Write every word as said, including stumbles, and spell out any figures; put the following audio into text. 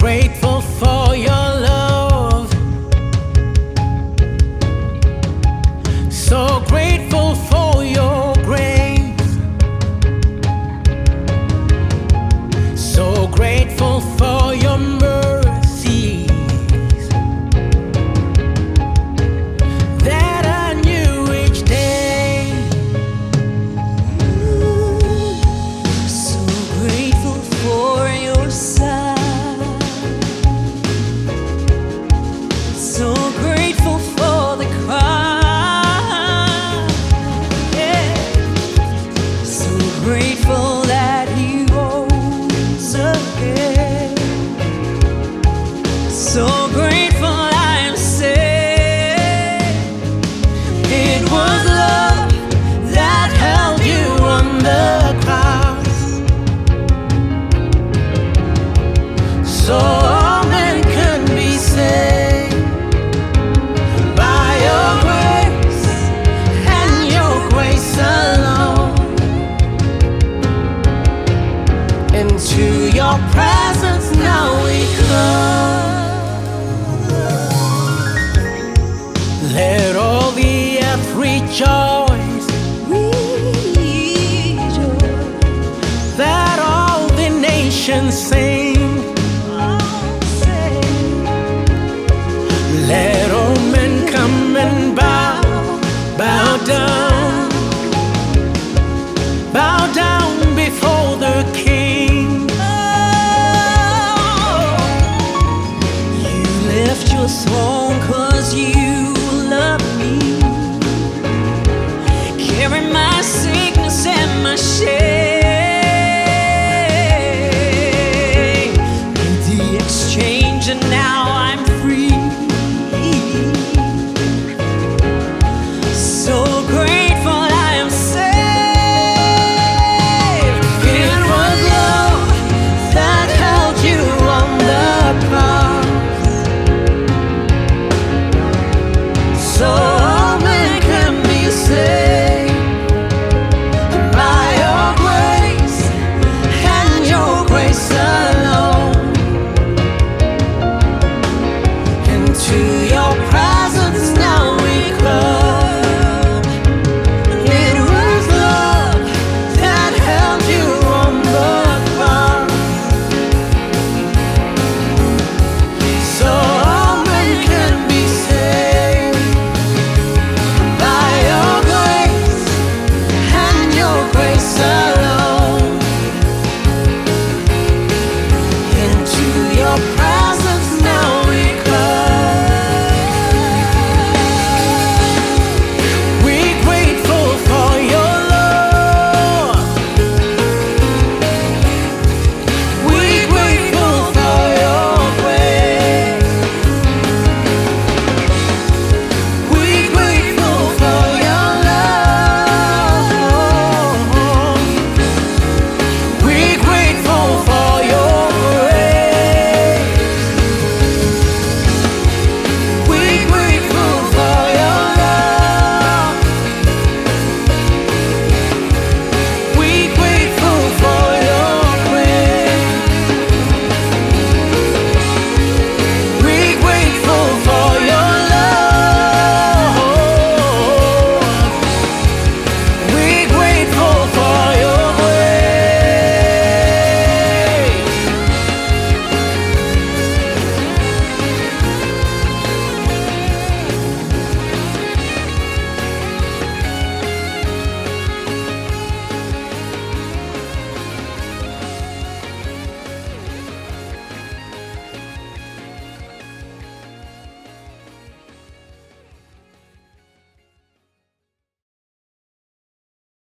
grateful for your love, so grateful for your grace, so grateful for your mercies that I knew each day. So grateful for your son. So grateful for the cross. Yeah. So grateful that he rose again. So grateful I'm saved. It was love that held you on the cross, so all men can be saved by your grace and your grace alone. Into your presence now we come. Let all the earth rejoice, Rejoice. that all the nations sing.